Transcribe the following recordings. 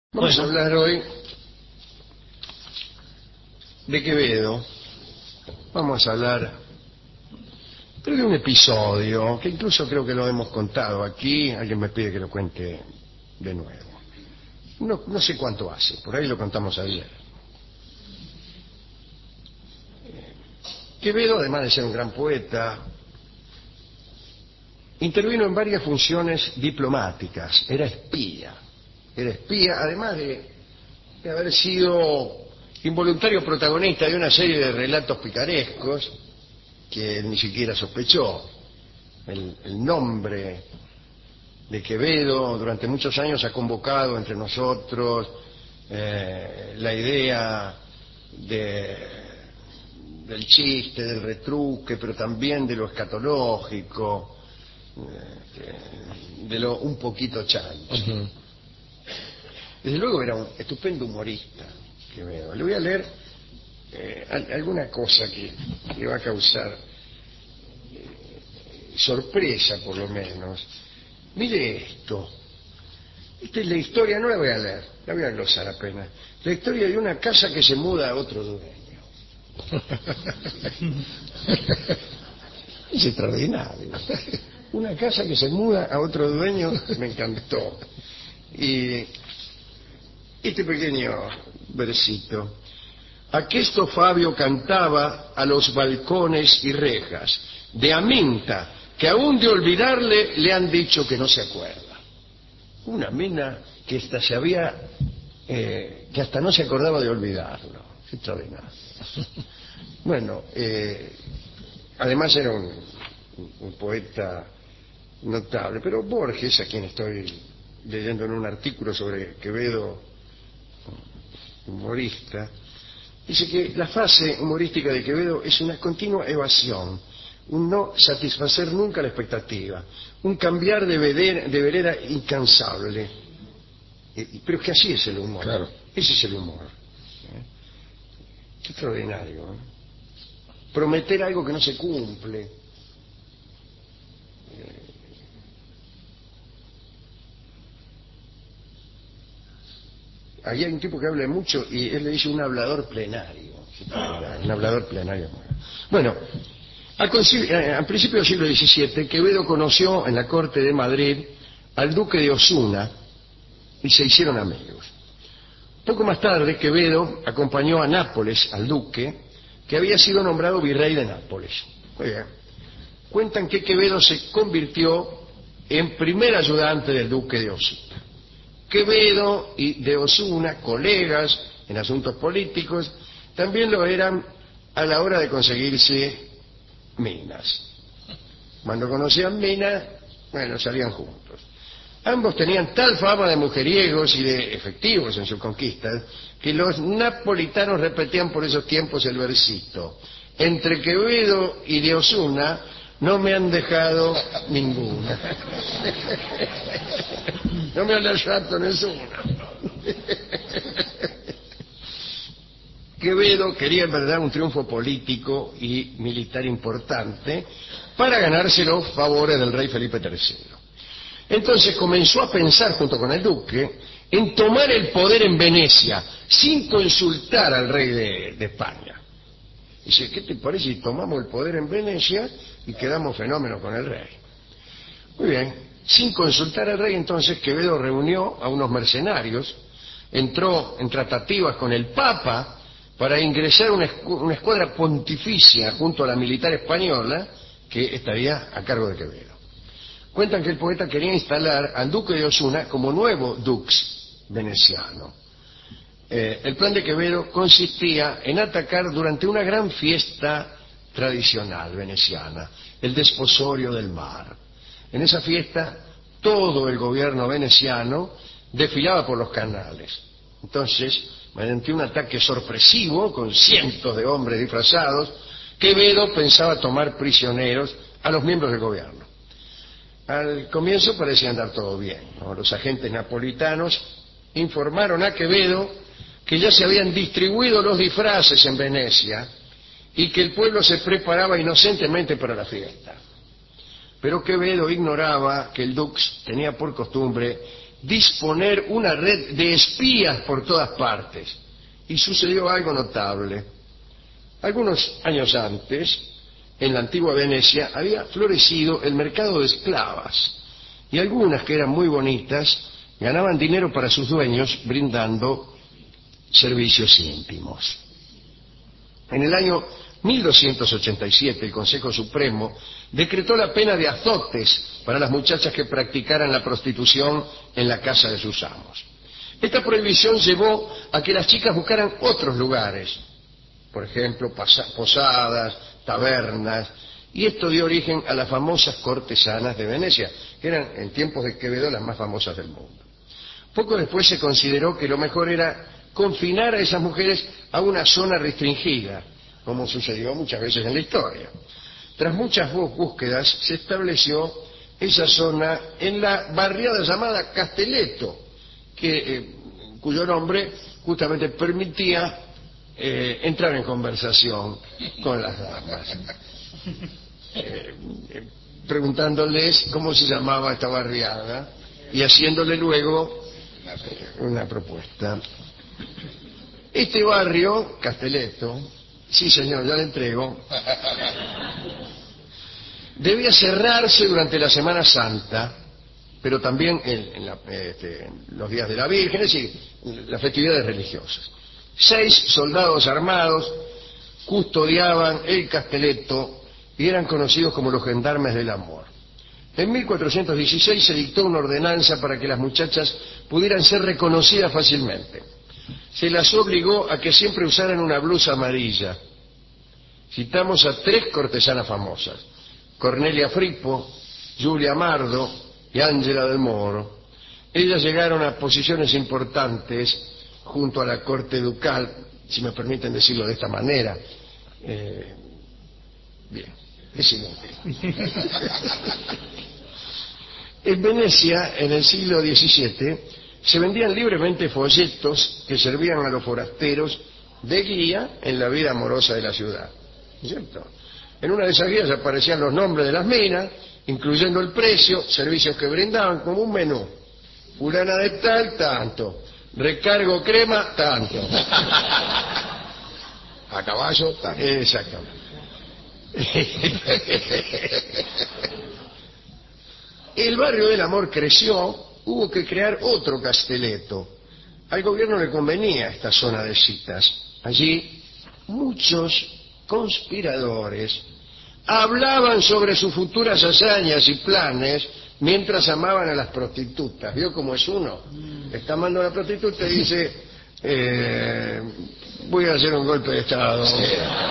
Vamos a hablar hoy de Quevedo. Vamos a hablar de un episodio que incluso creo que lo hemos contado aquí. Alguien me pide que lo cuente de nuevo. No sé cuánto hace, por ahí lo contamos ayer. Quevedo, además de ser un gran poeta, intervino en varias funciones diplomáticas. Era espía, además de haber sido involuntario protagonista de una serie de relatos picarescos que él ni siquiera sospechó. El nombre de Quevedo durante muchos años ha convocado entre nosotros la idea del chiste, del retruque, pero también de lo escatológico, de lo un poquito chancho. Desde luego era un estupendo humorista, Quevedo. Le voy a leer alguna cosa que le va a causar sorpresa, por lo menos. Mire esto. Esta es la historia, no la voy a leer, la voy a glosar apenas. La historia de una casa que se muda a otro dueño. Es extraordinario. Una casa que se muda a otro dueño, me encantó. Y este pequeño versito: aquesto Fabio cantaba a los balcones y rejas de Aminta, que aún de olvidarle le han dicho que no se acuerda. Una mina que hasta que hasta no se acordaba de olvidarlo. Es extraordinario. Bueno, además era un poeta notable, pero Borges, a quien estoy leyendo en un artículo sobre Quevedo, humorista, dice que la fase humorística de Quevedo es una continua evasión, un no satisfacer nunca la expectativa, un cambiar de vereda incansable. Pero es que así es el humor. Claro. Ese es el humor. Qué extraordinario, ¿eh? Prometer algo que no se cumple. Ahí hay un tipo que habla mucho y él le dice un hablador plenario. Un hablador plenario. Bueno, al principio del siglo XVII, Quevedo conoció en la corte de Madrid al duque de Osuna y se hicieron amigos. Poco más tarde, Quevedo acompañó a Nápoles al duque, que había sido nombrado virrey de Nápoles. Muy bien. Cuentan que Quevedo se convirtió en primer ayudante del duque de Osuna. Quevedo y de Osuna, colegas en asuntos políticos, también lo eran a la hora de conseguirse minas. Cuando conocían minas, bueno, salían juntos. Ambos tenían tal fama de mujeriegos y de efectivos en sus conquistas que los napolitanos repetían por esos tiempos el versito: entre Quevedo y de Osuna no me han dejado ninguna. No me han dejado ninguna. Quevedo quería en verdad un triunfo político y militar importante para ganarse los favores del rey Felipe III. Entonces comenzó a pensar, junto con el duque, en tomar el poder en Venecia sin consultar al rey de España. Dice: ¿qué te parece si tomamos el poder en Venecia y quedamos fenómenos con el rey? Muy bien. Sin consultar al rey, entonces Quevedo reunió a unos mercenarios, entró en tratativas con el Papa para ingresar una escuadra pontificia junto a la militar española que estaría a cargo de Quevedo. Cuentan que el poeta quería instalar al duque de Osuna como nuevo dux veneciano. El plan de Quevedo consistía en atacar durante una gran fiesta tradicional veneciana, el desposorio del mar. En esa fiesta todo el gobierno veneciano desfilaba por los canales. Entonces, mediante un ataque sorpresivo con cientos de hombres disfrazados, Quevedo pensaba tomar prisioneros a los miembros del gobierno. Al comienzo parecía andar todo bien, ¿no? Los agentes napolitanos informaron a Quevedo que ya se habían distribuido los disfraces en Venecia y que el pueblo se preparaba inocentemente para la fiesta. Pero Quevedo ignoraba que el dux tenía por costumbre disponer una red de espías por todas partes. Y sucedió algo notable. Algunos años antes, en la antigua Venecia, había florecido el mercado de esclavas, y algunas, que eran muy bonitas, ganaban dinero para sus dueños brindando servicios íntimos. En el año 1287, el Consejo Supremo decretó la pena de azotes para las muchachas que practicaran la prostitución en la casa de sus amos. Esta prohibición llevó a que las chicas buscaran otros lugares, por ejemplo, posadas, tabernas, y esto dio origen a las famosas cortesanas de Venecia, que eran en tiempos de Quevedo las más famosas del mundo. Poco después se consideró que lo mejor era confinar a esas mujeres a una zona restringida, como sucedió muchas veces en la historia. Tras muchas búsquedas se estableció esa zona en la barriada llamada Castelletto, cuyo nombre justamente permitía entrar en conversación con las damas, preguntándoles cómo se llamaba esta barriada y haciéndole luego una propuesta. Este barrio, Castelletto, sí señor, ya le entrego, debía cerrarse durante la Semana Santa, pero también en los días de la Virgen, es decir, las festividades religiosas. 6 soldados armados custodiaban el Castelletto y eran conocidos como los gendarmes del amor. En 1416 se dictó una ordenanza para que las muchachas pudieran ser reconocidas fácilmente. Se las obligó a que siempre usaran una blusa amarilla. Citamos a 3 cortesanas famosas: Cornelia Fripo, Giulia Mardo y Ángela del Moro. Ellas llegaron a posiciones importantes junto a la corte ducal, si me permiten decirlo de esta manera. Bien, es inútil. En Venecia, en el siglo XVII, se vendían libremente folletos que servían a los forasteros de guía en la vida amorosa de la ciudad, ¿cierto? En una de esas guías aparecían los nombres de las minas, incluyendo el precio, servicios que brindaban, como un menú. Fulana de tal, tanto. Recargo crema, tanto. A caballo, tanto. Exactamente. El barrio del amor creció, hubo que crear otro Castelletto. Al gobierno le convenía esta zona de citas. Allí muchos conspiradores hablaban sobre sus futuras hazañas y planes mientras amaban a las prostitutas. ¿Vio cómo es uno? Está amando a la prostituta y dice, voy a hacer un golpe de estado. Sí.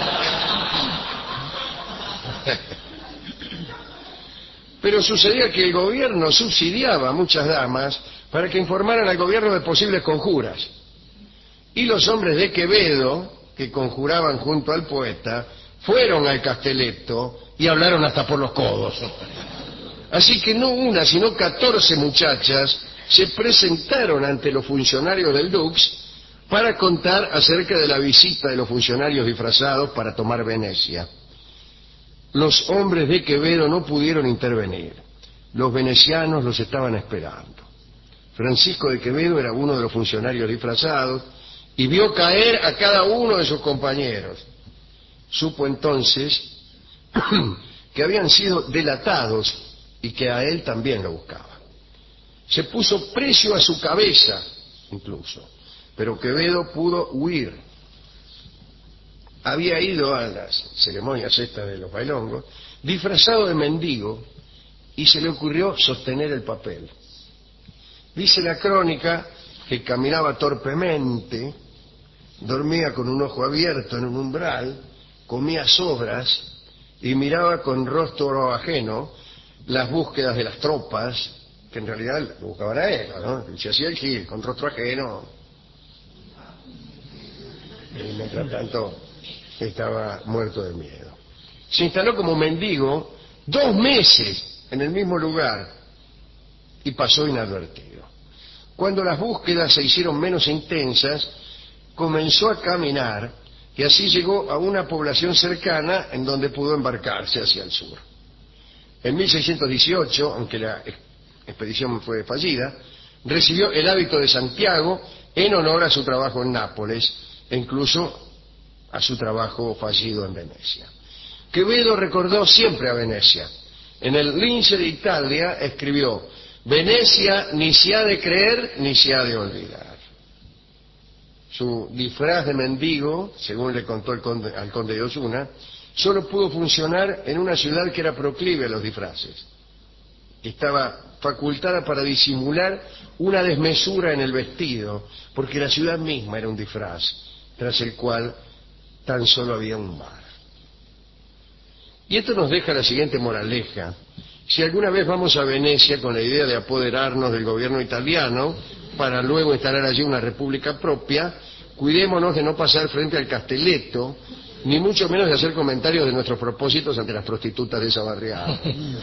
Pero sucedía que el gobierno subsidiaba a muchas damas para que informaran al gobierno de posibles conjuras. Y los hombres de Quevedo, que conjuraban junto al poeta, fueron al Castelletto y hablaron hasta por los codos. Así que no una, sino 14 muchachas se presentaron ante los funcionarios del Dux para contar acerca de la visita de los funcionarios disfrazados para tomar Venecia. Los hombres de Quevedo no pudieron intervenir. Los venecianos los estaban esperando. Francisco de Quevedo era uno de los funcionarios disfrazados y vio caer a cada uno de sus compañeros. Supo entonces que habían sido delatados y que a él también lo buscaban. Se puso precio a su cabeza, incluso, pero Quevedo pudo huir. Había ido a las ceremonias estas de los bailongos disfrazado de mendigo y se le ocurrió sostener el papel. Dice la crónica que caminaba torpemente, dormía con un ojo abierto en un umbral, comía sobras y miraba con rostro ajeno las búsquedas de las tropas, que en realidad lo buscaban a él, ¿no? Y se hacía el gil, con rostro ajeno. Y mientras tanto estaba muerto de miedo. Se instaló como mendigo 2 meses en el mismo lugar y pasó inadvertido. Cuando las búsquedas se hicieron menos intensas, comenzó a caminar y así llegó a una población cercana en donde pudo embarcarse hacia el sur. En 1618, aunque la expedición fue fallida, Recibió el hábito de Santiago en honor a su trabajo en Nápoles e incluso a su trabajo fallido en Venecia. Quevedo recordó siempre a Venecia. En el Lince de Italia escribió: Venecia ni se ha de creer ni se ha de olvidar. Su disfraz de mendigo, según le contó al conde de Osuna, solo pudo funcionar en una ciudad que era proclive a los disfraces. Estaba facultada para disimular una desmesura en el vestido, porque la ciudad misma era un disfraz, tras el cual tan solo había un mar. Y esto nos deja la siguiente moraleja: si alguna vez vamos a Venecia con la idea de apoderarnos del gobierno italiano para luego instalar allí una república propia, cuidémonos de no pasar frente al Castelletto, ni mucho menos de hacer comentarios de nuestros propósitos ante las prostitutas de esa barriada.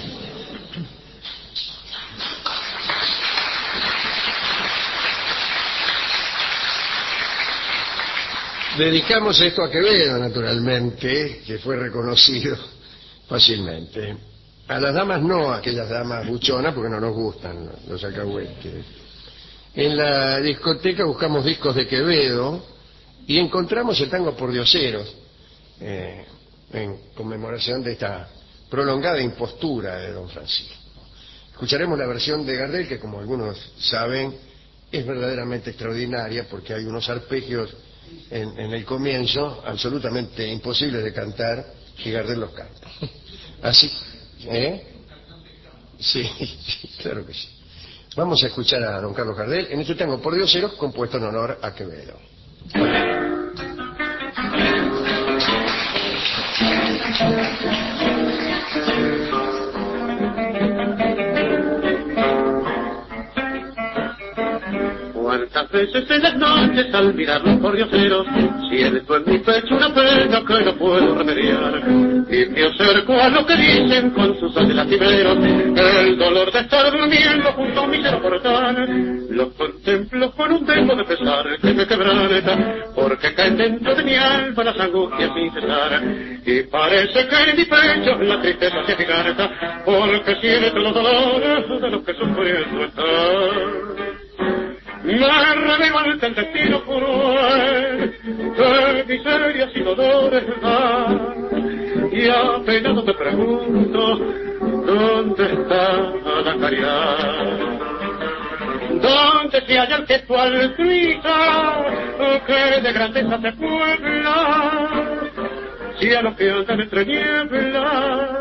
Dedicamos esto a Quevedo, naturalmente, que fue reconocido fácilmente. A las damas no, a aquellas damas buchonas, porque no nos gustan los alcahuetes. En la discoteca buscamos discos de Quevedo y encontramos el tango Pordioseros, en conmemoración de esta prolongada impostura de don Francisco. Escucharemos la versión de Gardel, que como algunos saben es verdaderamente extraordinaria, porque hay unos arpegios en el comienzo absolutamente imposibles de cantar, y Gardel los canta. Así, Sí, claro que sí. Vamos a escuchar a don Carlos Gardel en este tango Pordioseros, compuesto en honor a Quevedo. Cuántas veces en las noches al mirar los pordioseros siento en mi pecho una pena que no puedo remediar, y me acerco a lo que dicen con sus ojos lastimeros, el dolor de estar durmiendo junto a un mísero portal. Los contemplo con un tempo de pesar que me quebranta, porque caen dentro de mi alma las angustias sin cesar, y parece que en mi pecho la tristeza se agiganta, porque siento los dolores de los que sufriendo están. Me revelo ante el destino cruel de miserias y dolores da, y apenado me pregunto ¿dónde está la caridad? ¿Dónde se halla el gesto altruista que de grandeza se puebla? Si a los que andan entre nieblas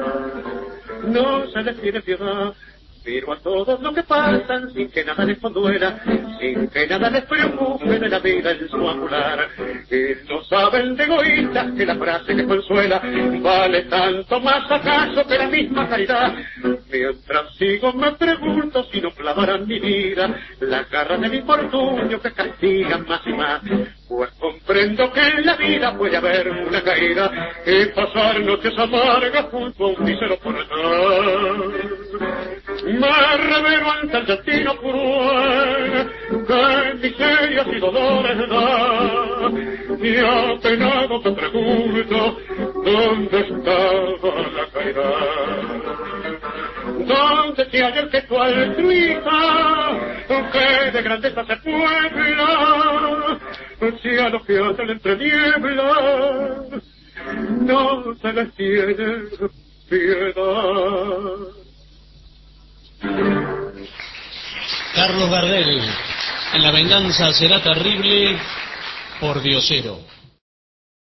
no se les tiene piedad, pero a todos los que pasan sin que nada les conduela, sin que nada les preocupe de la vida en su angular, que no saben de egoístas que la frase que consuela vale tanto más acaso que la misma caridad. Mientras sigo me pregunto si no clavarán mi vida las garras del infortunio que castigan más y más, pues comprendo que en la vida puede haber una caída y pasar noches amargas junto a un mísero portal. Me revelo ante el destino cruel que miserias y dolores da, y apenado te pregunto ¿dónde estaba la caridad? ¿Dónde se halla el gesto altruista que de grandeza se puebla? Si a los que hacen entre nieblas no se les tiene piedad. Carlos Gardel, en La venganza será terrible, Pordiosero.